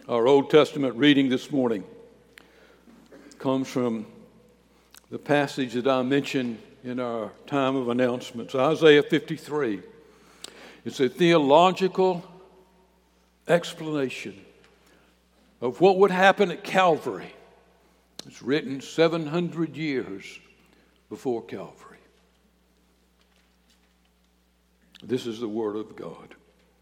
Our Old Testament reading this morning comes from the passage that I mentioned in our time of announcements, Isaiah 53. It's a theological explanation of what would happen at Calvary. It's written 700 years before Calvary. This is the Word of God.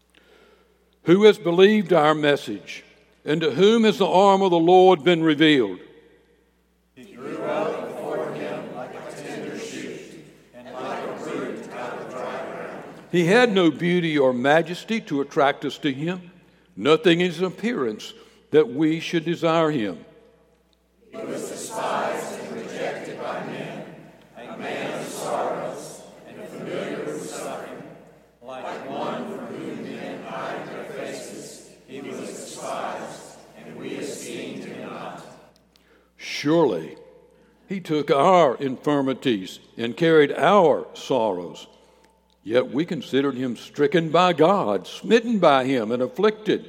Who has believed our message, and to whom has the arm of the Lord been revealed? He grew out before him like a tender shoot, and like a root out of dry ground. He had no beauty or majesty to attract us to him, nothing in his appearance that we should desire him. He was despised and rejected by men, a man of sorrows and familiar with suffering. Like one from whom men hide their faces, he was despised, and we esteemed him not. Surely he took our infirmities and carried our sorrows. Yet we considered him stricken by God, smitten by him, and afflicted.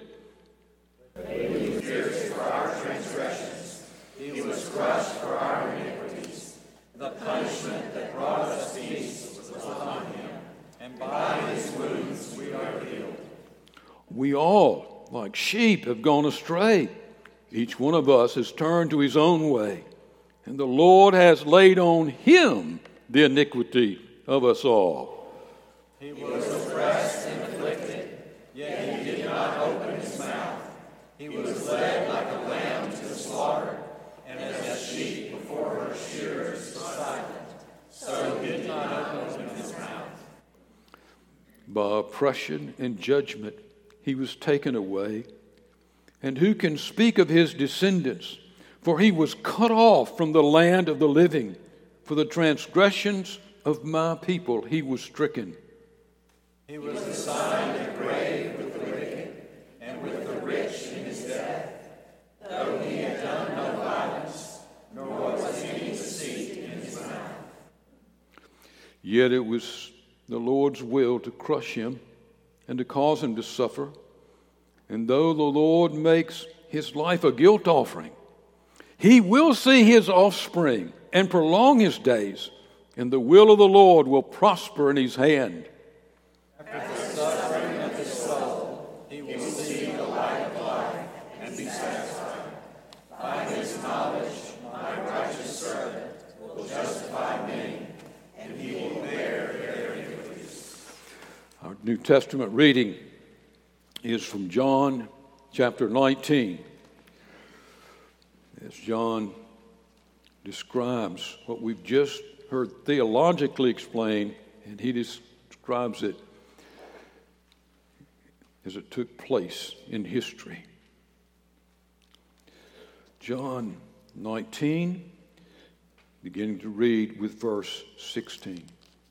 He was pierced for our transgressions. He was crushed for our iniquities. The punishment that brought us peace was upon him, and by his wounds we are healed. We all, like sheep, have gone astray. Each one of us has turned to his own way, and the Lord has laid on him the iniquity of us all. He was oppressed and afflicted, yet he did not open his mouth. He was led like a lamb to the slaughter, and as a sheep before her shearers is silent, so he did not open his mouth. By oppression and judgment he was taken away. And who can speak of his descendants? For he was cut off from the land of the living. For the transgressions of my people he was stricken. He was assigned a grave with the wicked, and with the rich in his death, though he had done no violence, nor was any deceit in his mouth. Yet it was the Lord's will to crush him and to cause him to suffer. And though the Lord makes his life a guilt offering, he will see his offspring and prolong his days, and the will of the Lord will prosper in his hand. After the suffering of his soul, he will see the light of life and be satisfied. By his knowledge, my righteous servant will justify many, and he will bear their iniquities. Our New Testament reading is from John chapter 19. As John describes what we've just heard theologically explained, and he describes it as it took place in history. John 19, beginning to read with verse 16.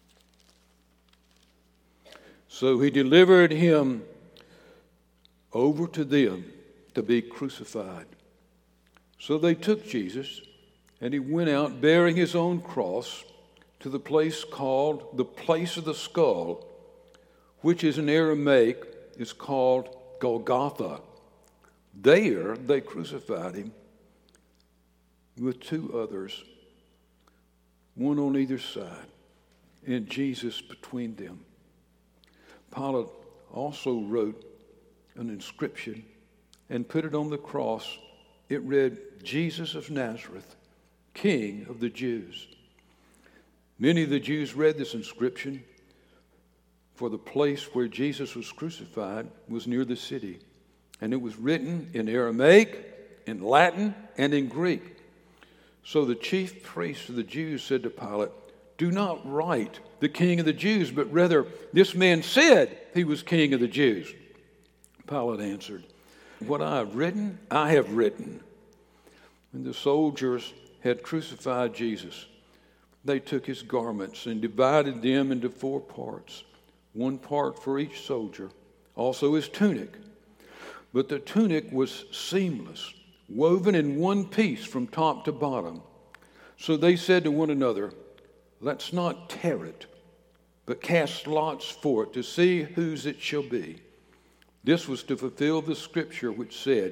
So he delivered him over to them to be crucified. So they took Jesus, and he went out bearing his own cross to the place called the place of the skull, which is in Aramaic is called Golgotha. There they crucified him with two others, one on either side, and Jesus between them. Pilate also wrote an inscription and put it on the cross. It read, Jesus of Nazareth, King of the Jews. Many of the Jews read this inscription, for the place where Jesus was crucified was near the city, and it was written in Aramaic, in Latin, and in Greek. So the chief priests of the Jews said to Pilate, do not write the King of the Jews, but rather this man said he was King of the Jews. Pilate answered, what I have written, I have written. When the soldiers had crucified Jesus, they took his garments and divided them into 4 parts, one part for each soldier, also his tunic. But the tunic was seamless, woven in one piece from top to bottom. So they said to one another, let's not tear it, but cast lots for it to see whose it shall be. This was to fulfill the scripture which said,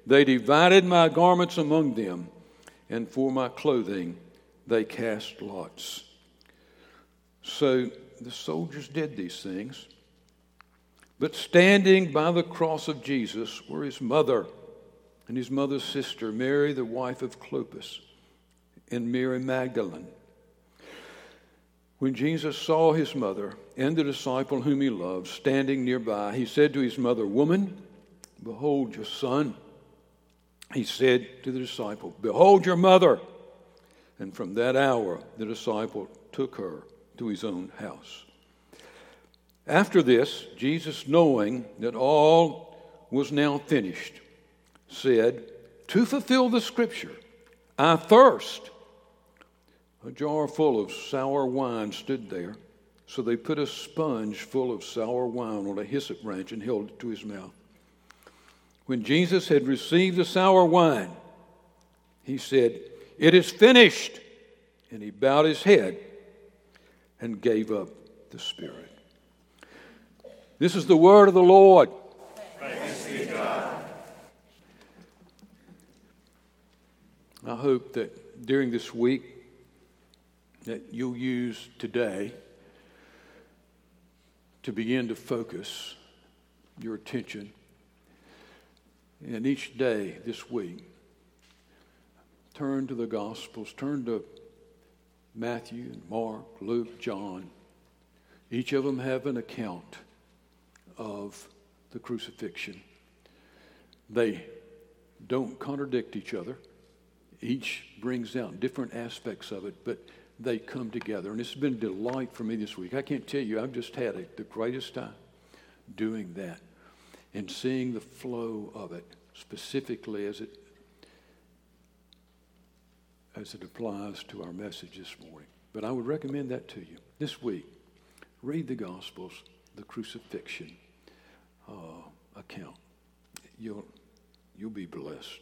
They divided my garments among them, and for my clothing they cast lots. So the soldiers did these things. But standing by the cross of Jesus were his mother and his mother's sister, Mary, the wife of Clopas, and Mary Magdalene. When Jesus saw his mother and the disciple whom he loved standing nearby, he said to his mother, "Woman, behold your son." He said to the disciple, "Behold your mother." And from that hour, the disciple took her to his own house. After this, Jesus, knowing that all was now finished, said, "To fulfill the scripture, I thirst." A jar full of sour wine stood there, so they put a sponge full of sour wine on a hyssop branch and held it to his mouth. When Jesus had received the sour wine, he said, "It is finished." And he bowed his head and gave up the spirit. This is the word of the Lord. Thanks be to God. I hope that during this week that you'll use today to begin to focus your attention. And each day this week, turn to the Gospels, turn to Matthew, Mark, Luke, John. Each of them have an account of the crucifixion. They don't contradict each other. Each brings out different aspects of it, but they come together. And it's been a delight for me this week. I can't tell you, I've just had the greatest time doing that and seeing the flow of it, specifically as it applies to our message this morning. But I would recommend that to you. This week, read the Gospels, the crucifixion account. You'll be blessed.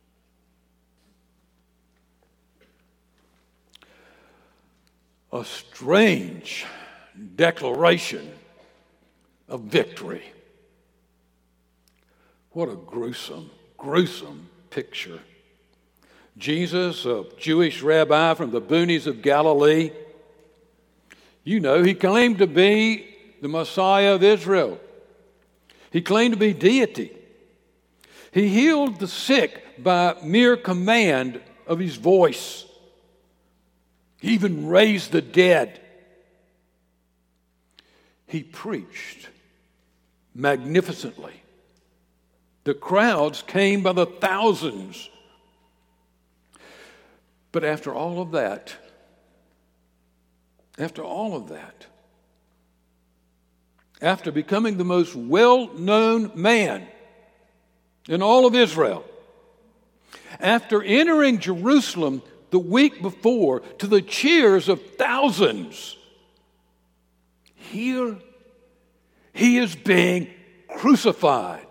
A strange declaration of victory. What a gruesome picture. Jesus, a Jewish rabbi from the boonies of Galilee, he claimed to be the Messiah of Israel. He claimed to be deity. He healed the sick by mere command of his voice. He even raised the dead. He preached magnificently. The crowds came by the thousands. But after all of that, after becoming the most well-known man in all of Israel, after entering Jerusalem the week before to the cheers of thousands, here he is being crucified.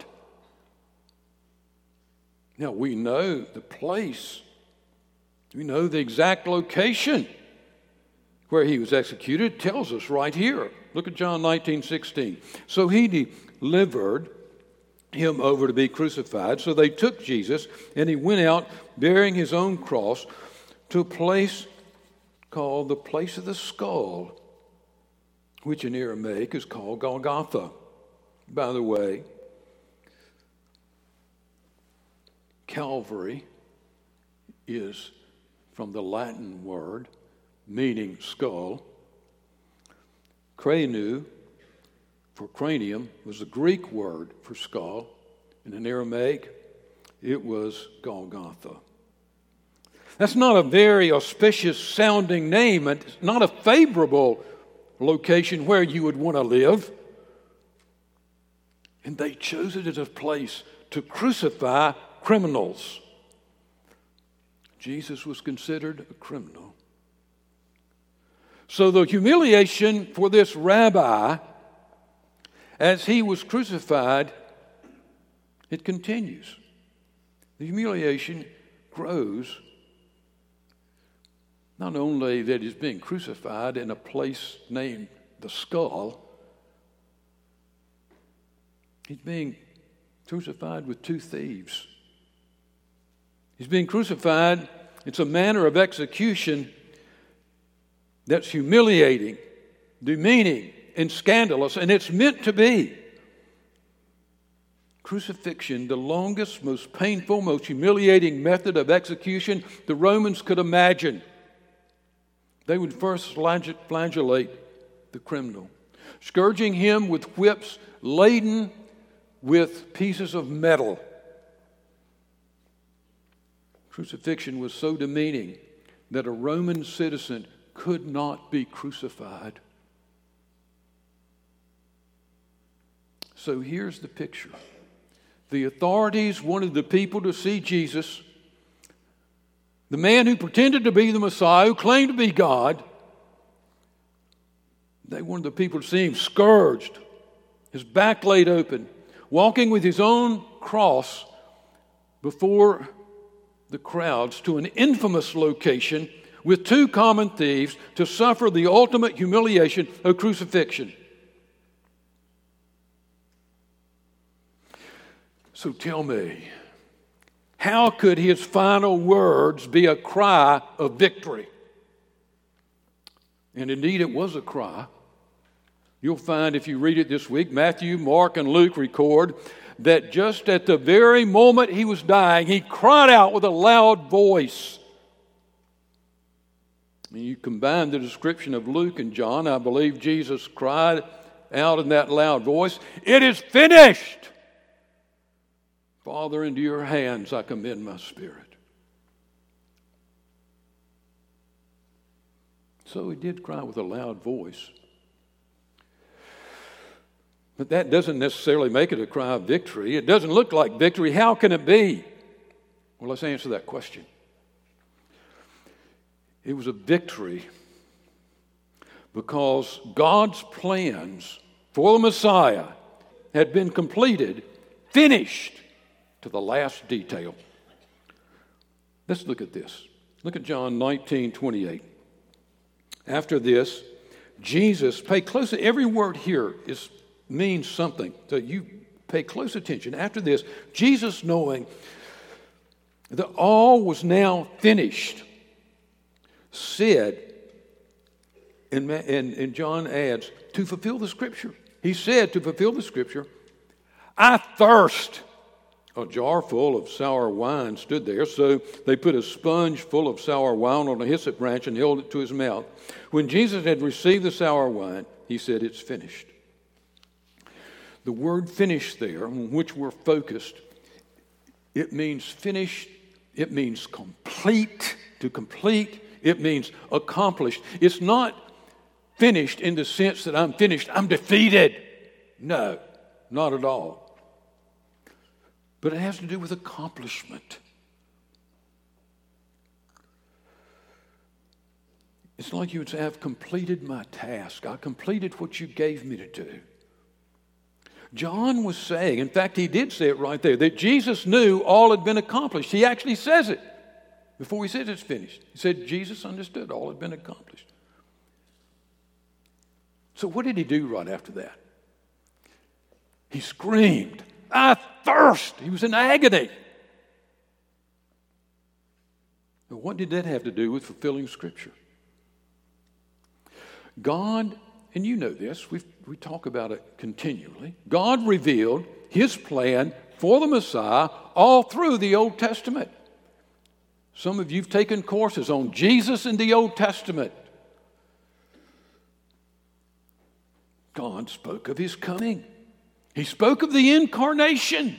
Now we know the place. We know the exact location where he was executed. It tells us right here. Look at John 19:16. So he delivered him over to be crucified. So they took Jesus, and he went out bearing his own cross to a place called the place of the skull, which in Aramaic is called Golgotha. By the way, Calvary is from the Latin word meaning skull. Cranu, for cranium, was the Greek word for skull. And in Aramaic, it was Golgotha. That's not a very auspicious sounding name. It's not a favorable location where you would want to live. And they chose it as a place to crucify criminals. Jesus was considered a criminal. So the humiliation for this rabbi as he was crucified, it continues. The humiliation grows. Not only that he's being crucified in a place named the skull, he's being crucified with two thieves He's being crucified. It's a manner of execution that's humiliating, demeaning, and scandalous, and it's meant to be. Crucifixion, the longest, most painful, most humiliating method of execution the Romans could imagine. They would first flagellate the criminal, scourging him with whips laden with pieces of metal. Crucifixion was so demeaning that a Roman citizen could not be crucified. So here's the picture. The authorities wanted the people to see Jesus, the man who pretended to be the Messiah, who claimed to be God. They wanted the people to see him scourged, his back laid open, walking with his own cross before the crowds to an infamous location with two common thieves to suffer the ultimate humiliation of crucifixion. So tell me, how could his final words be a cry of victory? And indeed, it was a cry. You'll find if you read it this week, Matthew, Mark, and Luke record that just at the very moment he was dying, he cried out with a loud voice. When you combine the description of Luke and John, I believe Jesus cried out in that loud voice, "It is finished! Father, into your hands I commend my spirit." So he did cry with a loud voice. But that doesn't necessarily make it a cry of victory. It doesn't look like victory. How can it be? Well, let's answer that question. It was a victory because God's plans for the Messiah had been completed, finished to the last detail. Let's look at this. Look at John 19:28. After this, Jesus, pay close, every word here means something. So you pay close attention. After this, Jesus, knowing that all was now finished, said, and John adds, to fulfill the Scripture. He said, to fulfill the Scripture, "I thirst." A jar full of sour wine stood there, so they put a sponge full of sour wine on a hyssop branch and held it to his mouth. When Jesus had received the sour wine, he said, "It's finished." The word "finished" there, on which we're focused, it means finished, it means complete, to complete, it means accomplished. It's not finished in the sense that I'm finished, I'm defeated. No, not at all. But it has to do with accomplishment. It's like you would say, "I've completed my task. I completed what you gave me to do." John was saying, in fact, he did say it right there, that Jesus knew all had been accomplished. He actually says it before he says it's finished. He said Jesus understood all had been accomplished. So what did he do right after that? He screamed, "I thirst!" He was in agony. But what did that have to do with fulfilling Scripture? God, and you know this, we talk about it continually, God revealed his plan for the Messiah all through the Old Testament. Some of you have taken courses on Jesus in the Old Testament. God spoke of his coming. He spoke of the incarnation.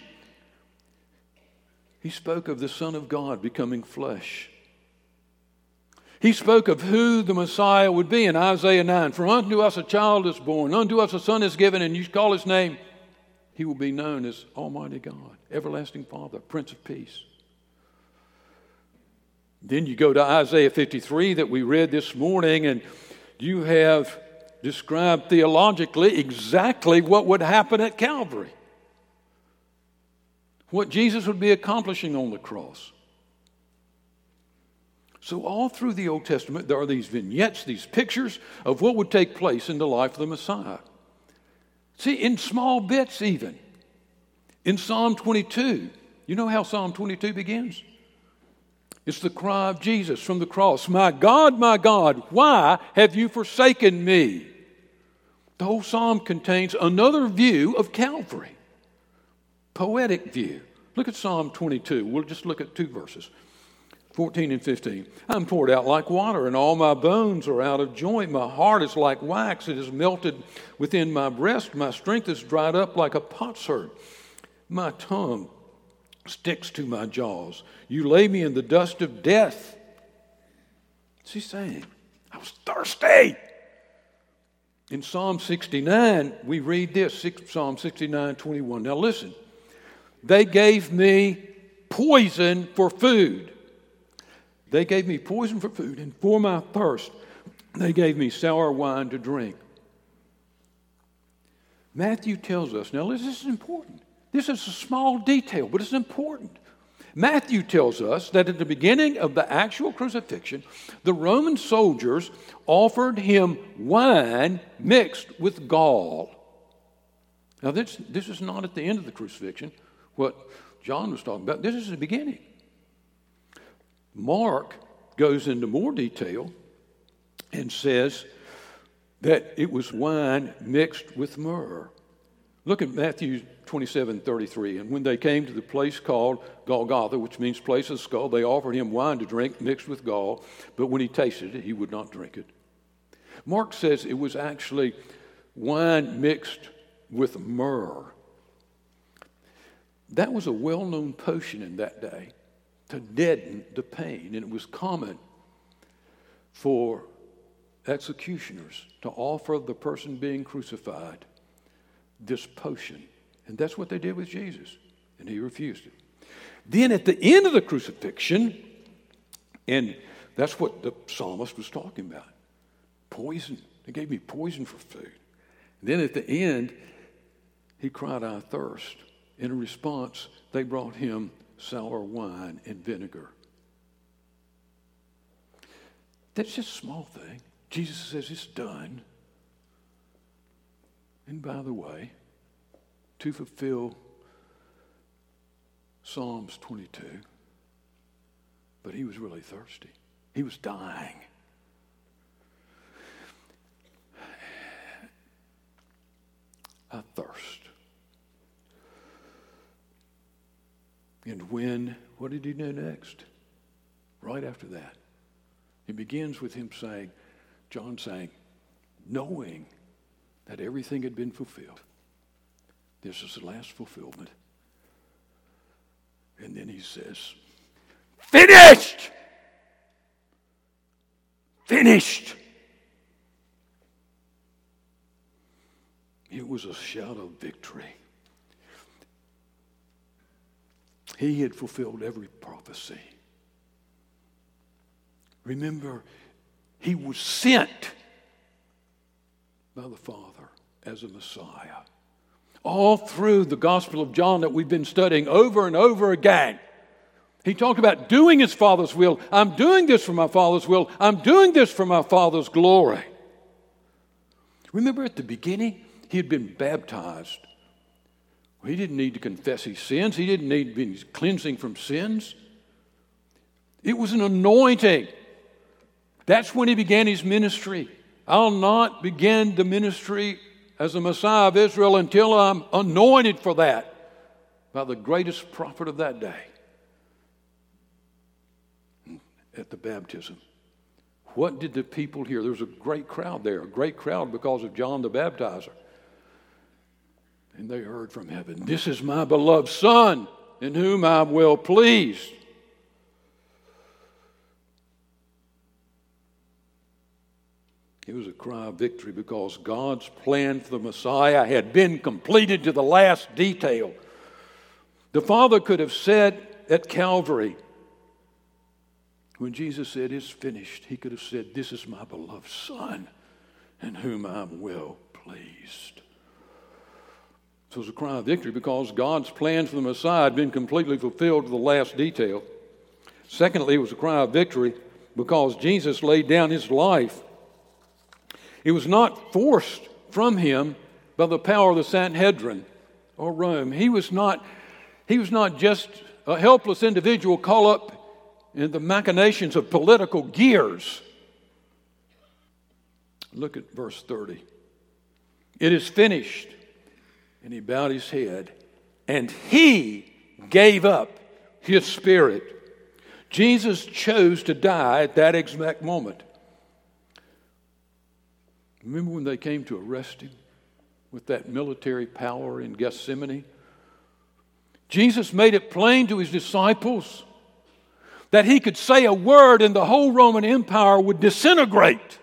He spoke of the Son of God becoming flesh. He spoke of who the Messiah would be in Isaiah 9. "For unto us a child is born, unto us a son is given, and you call his name. He will be known as Almighty God, Everlasting Father, Prince of Peace." Then you go to Isaiah 53 that we read this morning, and you have described theologically exactly what would happen at Calvary. What Jesus would be accomplishing on the cross. So all through the Old Testament, there are these vignettes, these pictures of what would take place in the life of the Messiah. See, in small bits even. In Psalm 22, you know how Psalm 22 begins? It's the cry of Jesus from the cross. My God, why have you forsaken me? The whole psalm contains another view of Calvary. Poetic view. Look at Psalm 22. We'll just look at 2 verses, 14 and 15. I'm poured out like water, and all my bones are out of joint. My heart is like wax. It is melted within my breast. My strength is dried up like a potsherd. My tongue sticks to my jaws. You lay me in the dust of death. What's he saying? I was thirsty. In Psalm 69, we read this, Psalm 69, 21. Now listen. They gave me poison for food. They gave me poison for food, and for my thirst, they gave me sour wine to drink. Matthew tells us, now this is important. This is a small detail, but it's important. Matthew tells us that at the beginning of the actual crucifixion, the Roman soldiers offered him wine mixed with gall. Now, this is not at the end of the crucifixion, what John was talking about. This is the beginning. Mark goes into more detail and says that it was wine mixed with myrrh. Look at Matthew 27:33. And when they came to the place called Golgotha, which means place of the skull, they offered him wine to drink mixed with gall, but when he tasted it, he would not drink it. Mark says it was actually wine mixed with myrrh. That was a well-known potion in that day to deaden the pain, and it was common for executioners to offer the person being crucified this potion. And that's what they did with Jesus, and he refused it. Then at the end of the crucifixion, and that's what the psalmist was talking about, poison. They gave me poison for food. And then at the end, he cried, I thirst. In response, they brought him sour wine and vinegar. That's just a small thing. Jesus says it's done. And by the way, to fulfill Psalms 22, but he was really thirsty. He was dying. I thirst. And what did he do next? Right after that, it begins with him saying, John saying, knowing that everything had been fulfilled. This is the last fulfillment. And then he says, finished! Finished! It was a shout of victory. He had fulfilled every prophecy. Remember, he was sent by the Father as a Messiah. All through the Gospel of John that we've been studying over and over again, he talked about doing his Father's will. I'm doing this for my Father's will. I'm doing this for my Father's glory. Remember at the beginning, he had been baptized. He didn't need to confess his sins. He didn't need to be cleansing from sins. It was an anointing. That's when he began his ministry. I'll not begin the ministry as a Messiah of Israel until I'm anointed for that by the greatest prophet of that day at the baptism. What did the people hear? There was a great crowd there, a great crowd because of John the Baptizer. And they heard from heaven, this is my beloved Son, in whom I'm well pleased. It was a cry of victory because God's plan for the Messiah had been completed to the last detail. The Father could have said at Calvary, when Jesus said, it's finished, he could have said, this is my beloved Son, in whom I'm well pleased. So it was a cry of victory because God's plan for the Messiah had been completely fulfilled to the last detail. Secondly, it was a cry of victory because Jesus laid down his life. It was not forced from him by the power of the Sanhedrin or Rome. He was not just a helpless individual caught up in the machinations of political gears. Look at verse 30. It is finished. And he bowed his head, and he gave up his spirit. Jesus chose to die at that exact moment. Remember when they came to arrest him with that military power in Gethsemane? Jesus made it plain to his disciples that he could say a word and the whole Roman Empire would disintegrate.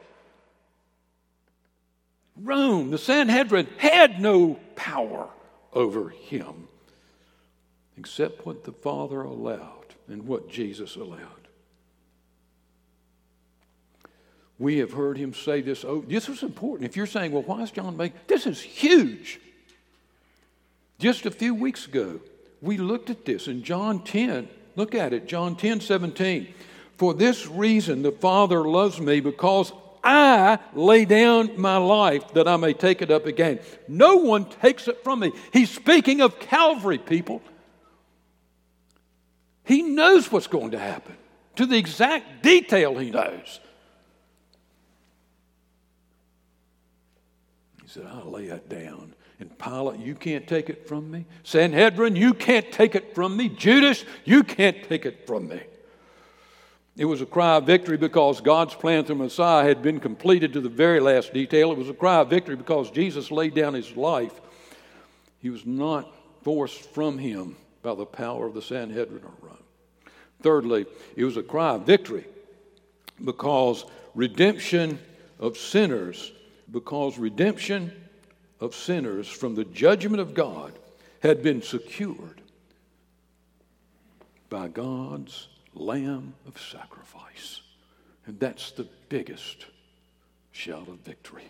Rome, the Sanhedrin, had no power over him except what the Father allowed and what Jesus allowed. We have heard him say this. Oh, this was important. If you're saying, well, why is John making this? Is huge. Just a few weeks ago, we looked at this in John 10. Look at it, John 10:17. For this reason the Father loves me, because I lay down my life that I may take it up again. No one takes it from me. He's speaking of Calvary, people. He knows what's going to happen. To the exact detail he knows. He said, I'll lay it down. And Pilate, you can't take it from me. Sanhedrin, you can't take it from me. Judas, you can't take it from me. It was a cry of victory because God's plan through Messiah had been completed to the very last detail. It was a cry of victory because Jesus laid down his life. He was not forced from him by the power of the Sanhedrin or Rome. Thirdly, it was a cry of victory because redemption of sinners from the judgment of God had been secured by God's Lamb of sacrifice. And that's the biggest shout of victory.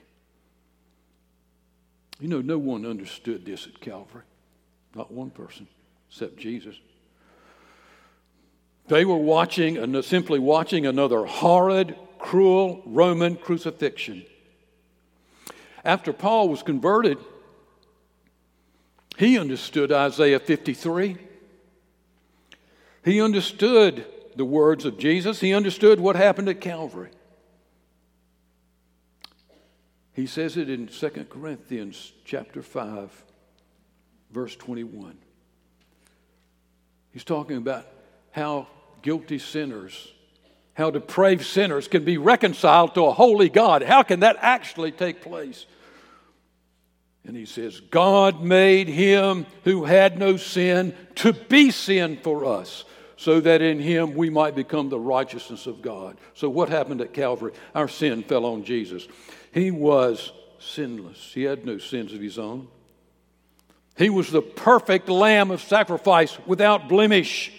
You know, no one understood this at Calvary. Not one person, except Jesus. They were simply watching another horrid, cruel Roman crucifixion. After Paul was converted, he understood Isaiah 53. He understood the words of Jesus. He understood what happened at Calvary. He says it in 2 Corinthians chapter 5, verse 21. He's talking about how guilty sinners, how depraved sinners can be reconciled to a holy God. How can that actually take place? And he says, God made him who had no sin to be sin for us, so that in him we might become the righteousness of God. So what happened at Calvary? Our sin fell on Jesus. He was sinless. He had no sins of his own. He was the perfect Lamb of sacrifice without blemish.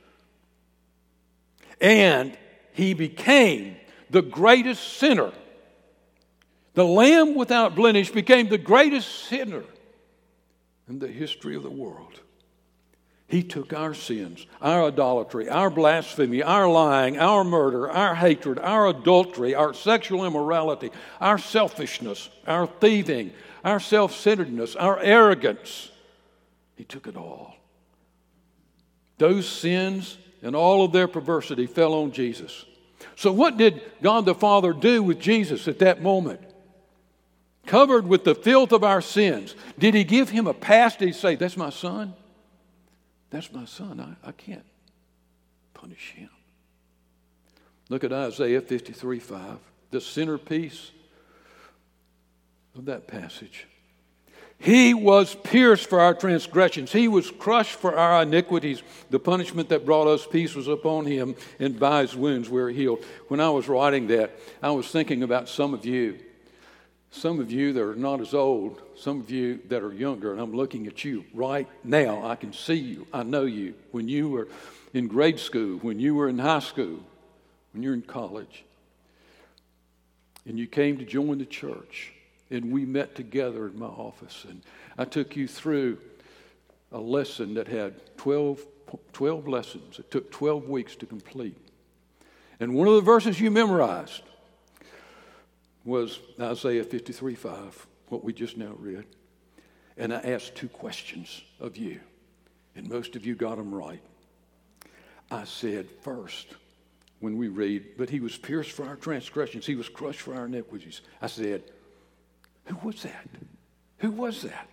And he became the greatest sinner. The Lamb without blemish became the greatest sinner in the history of the world. He took our sins, our idolatry, our blasphemy, our lying, our murder, our hatred, our adultery, our sexual immorality, our selfishness, our thieving, our self-centeredness, our arrogance. He took it all. Those sins and all of their perversity fell on Jesus. So what did God the Father do with Jesus at that moment? Covered with the filth of our sins. Did he give him a pass? Did he say, that's my son? That's my son. I can't punish him. Look at Isaiah 53:5, the centerpiece of that passage. He was pierced for our transgressions. He was crushed for our iniquities. The punishment that brought us peace was upon him, and by his wounds we're healed. When I was writing that, I was thinking about some of you that are not as old, some of you that are younger, and I'm looking at you right now. I can see you. I know you. When you were in grade school, when you were in high school, when you're in college, and you came to join the church, and we met together in my office, and I took you through a lesson that had 12 lessons. It took 12 weeks to complete. And one of the verses you memorized was Isaiah 53:5, what we just now read. And I asked 2 questions of you, and most of you got them right. I said, first, when we read, but he was pierced for our transgressions, he was crushed for our iniquities. I said, who was that? Who was that?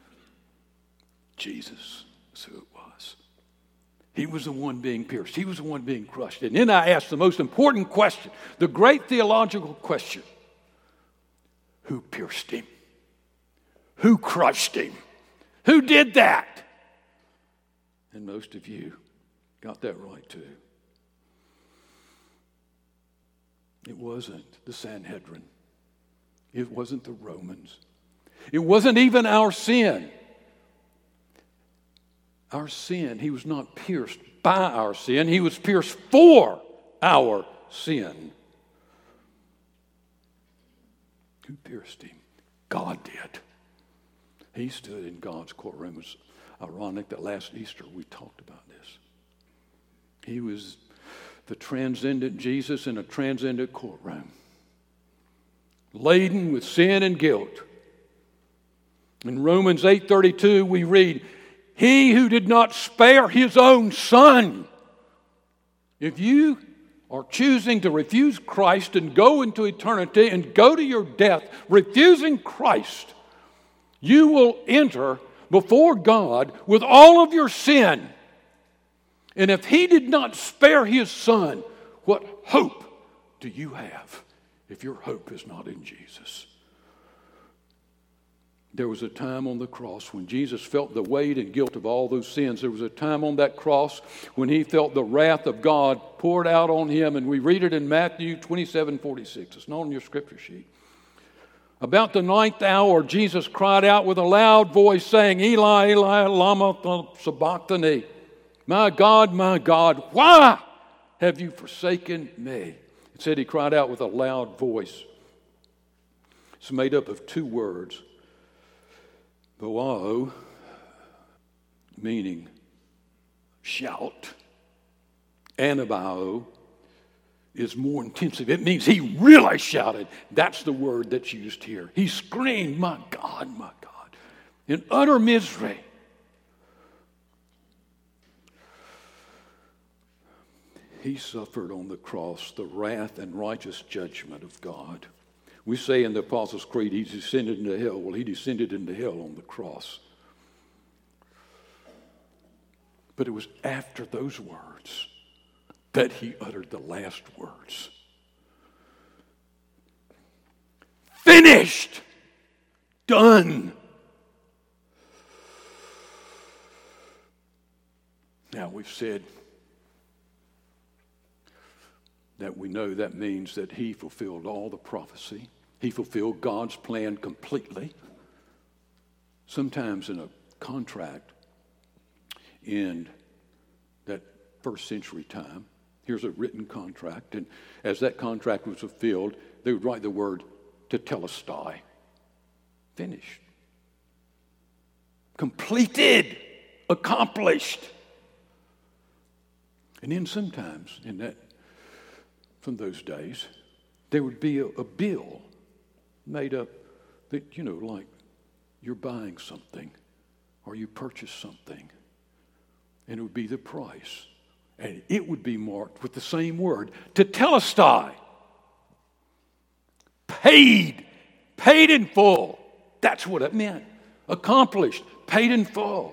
Jesus is who it was. He was the one being pierced. He was the one being crushed. And then I asked the most important question, the great theological question. Who pierced him? Who crushed him? Who did that? And most of you got that right too. It wasn't the Sanhedrin. It wasn't the Romans. It wasn't even our sin. Our sin, he was not pierced by our sin. He was pierced for our sin. Who pierced him? God did. He stood in God's courtroom. It was ironic that last Easter we talked about this. He was the transcendent Jesus in a transcendent courtroom, laden with sin and guilt. In Romans 8:32 we read, he who did not spare his own son. If you are choosing to refuse Christ and go into eternity and go to your death refusing Christ, you will enter before God with all of your sin. And if he did not spare his son, what hope do you have if your hope is not in Jesus? There was a time on the cross when Jesus felt the weight and guilt of all those sins. There was a time on that cross when he felt the wrath of God poured out on him. And we read it in Matthew 27:46. It's not on your scripture sheet. About the 9th hour, Jesus cried out with a loud voice saying, Eli, Eli, lama sabachthani. My God, why have you forsaken me? It said he cried out with a loud voice. It's made up of two words. Boao, meaning shout. Anabao is more intensive. It means he really shouted. That's the word that's used here. He screamed, my God, in utter misery. He suffered on the cross the wrath and righteous judgment of God. We say in the Apostles' Creed, he descended into hell. Well, he descended into hell on the cross. But it was after those words that he uttered the last words. Finished! Done! Now, we've said that we know that means that he fulfilled all the prophecy. He fulfilled God's plan completely. Sometimes in a contract in that first century time, here's a written contract, and as that contract was fulfilled, they would write the word tetelestai. Finished. Completed. Accomplished. And then sometimes in that, from those days, there would be a bill made up that, like you're buying something or you purchase something, and it would be the price. And it would be marked with the same word, tetelestai. Paid in full. That's what it meant. Accomplished, paid in full.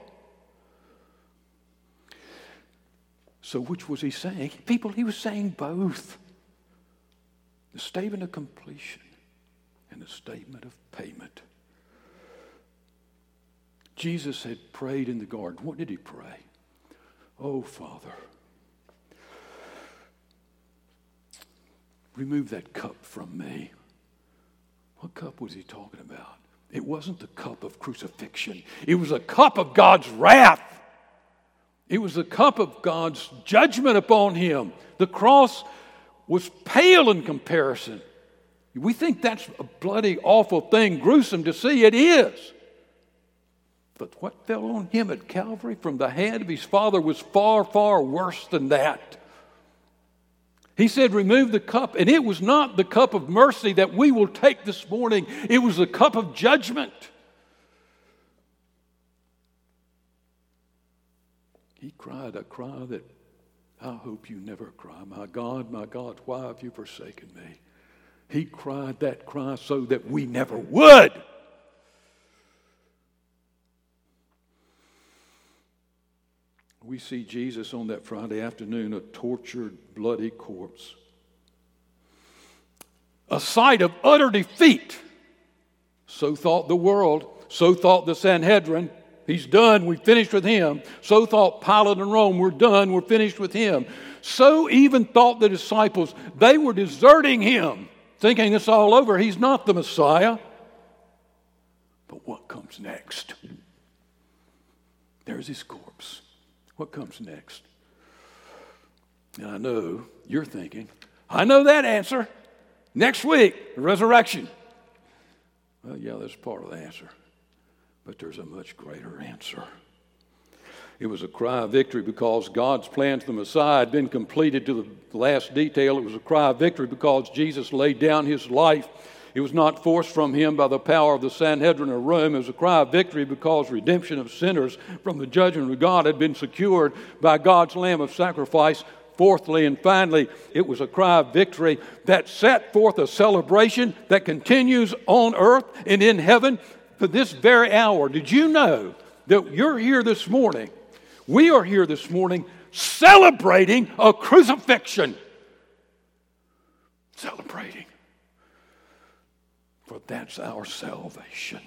So which was he saying? People, he was saying both. The statement of completion and the statement of payment. Jesus had prayed in the garden. What did he pray? Oh, Father, remove that cup from me. What cup was he talking about? It wasn't the cup of crucifixion. It was a cup of God's wrath. It was the cup of God's judgment upon him. The cross was pale in comparison. We think that's a bloody, awful thing, gruesome to see. It is. But what fell on him at Calvary from the hand of his Father was far, far worse than that. He said, remove the cup. And it was not the cup of mercy that we will take this morning. It was the cup of judgment. He cried a cry that I hope you never cry, my God, why have you forsaken me? He cried that cry so that we never would. We see Jesus on that Friday afternoon, a tortured, bloody corpse. A sight of utter defeat. So thought the world. So thought the Sanhedrin. He's done. We finished with him. So thought Pilate and Rome. We're done. We're finished with him. So even thought the disciples. They were deserting him, thinking it's all over. He's not the Messiah. But what comes next? There's his corpse. What comes next? And I know you're thinking, I know that answer. Next week, the resurrection. Well, yeah, that's part of the answer. But there's a much greater answer. It was a cry of victory because God's plan for the Messiah had been completed to the last detail. It was a cry of victory because Jesus laid down his life. It was not forced from him by the power of the Sanhedrin of Rome. It was a cry of victory because redemption of sinners from the judgment of God had been secured by God's Lamb of sacrifice. Fourthly and finally, it was a cry of victory that set forth a celebration that continues on earth and in heaven for this very hour. Did you know that you're here this morning? We are here this morning celebrating a crucifixion. Celebrating. For that's our salvation.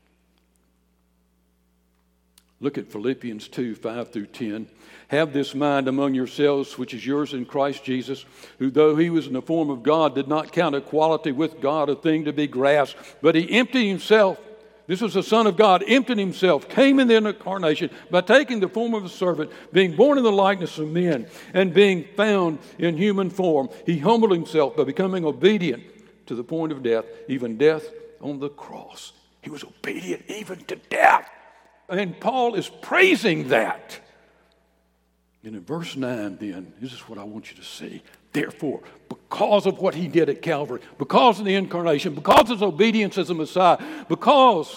Look at Philippians 2, 5 through 10. Have this mind among yourselves, which is yours in Christ Jesus, who though he was in the form of God, did not count equality with God a thing to be grasped, but he emptied himself. This was the Son of God, emptied himself, came in the incarnation by taking the form of a servant, being born in the likeness of men, and being found in human form. He humbled himself by becoming obedient to the point of death, even death on the cross. He was obedient even to death. And Paul is praising that. And in verse 9 then, this is what I want you to see. Therefore, because of what he did at Calvary, because of the incarnation, because of his obedience as a Messiah, because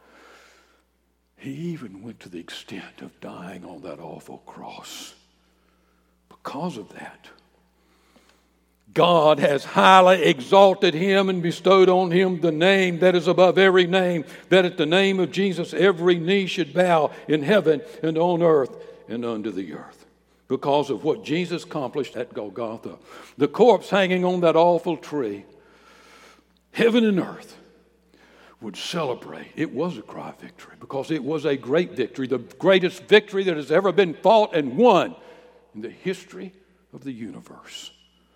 he even went to the extent of dying on that awful cross, because of that, God has highly exalted him and bestowed on him the name that is above every name, that at the name of Jesus every knee should bow in heaven and on earth and under the earth. Because of what Jesus accomplished at Golgotha. The corpse hanging on that awful tree, heaven and earth would celebrate. It was a cry of victory because it was a great victory, the greatest victory that has ever been fought and won in the history of the universe.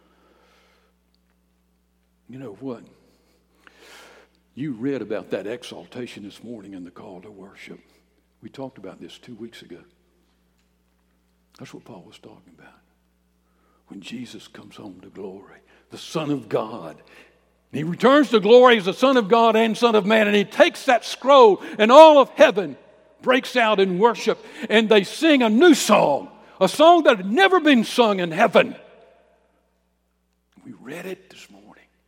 You know what? You read about that exaltation this morning in the call to worship. We talked about this 2 weeks ago. That's what Paul was talking about. When Jesus comes home to glory, the Son of God. And he returns to glory as the Son of God and Son of Man. And he takes that scroll and all of heaven breaks out in worship. And they sing a new song. A song that had never been sung in heaven. We read it this morning.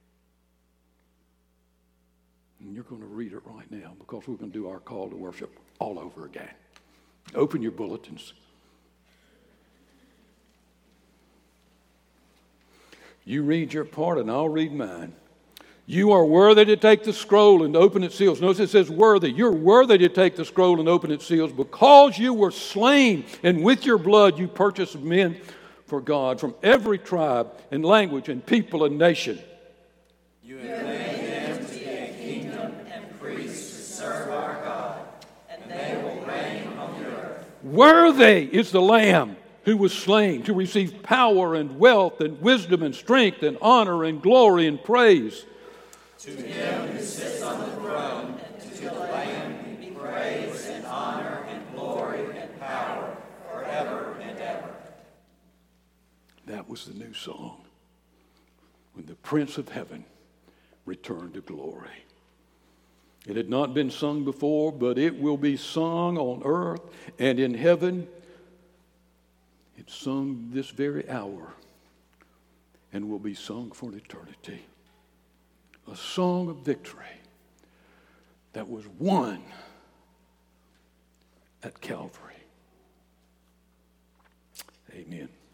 And you're going to read it right now because we're going to do our call to worship all over again. Open your bulletins. You read your part and I'll read mine. You are worthy to take the scroll and open its seals. Notice it says worthy. You're worthy to take the scroll and open its seals because you were slain, and with your blood you purchased men for God from every tribe and language and people and nation. You have made them to be a kingdom and priests to serve our God, and they will reign on the earth. Worthy is the Lamb who was slain to receive power and wealth and wisdom and strength and honor and glory and praise. To him who sits on the throne and to the Lamb be praise and honor and glory and power forever and ever. That was the new song when the Prince of Heaven returned to glory. It had not been sung before, but it will be sung on earth and in heaven. It's sung this very hour and will be sung for an eternity. A song of victory that was won at Calvary. Amen.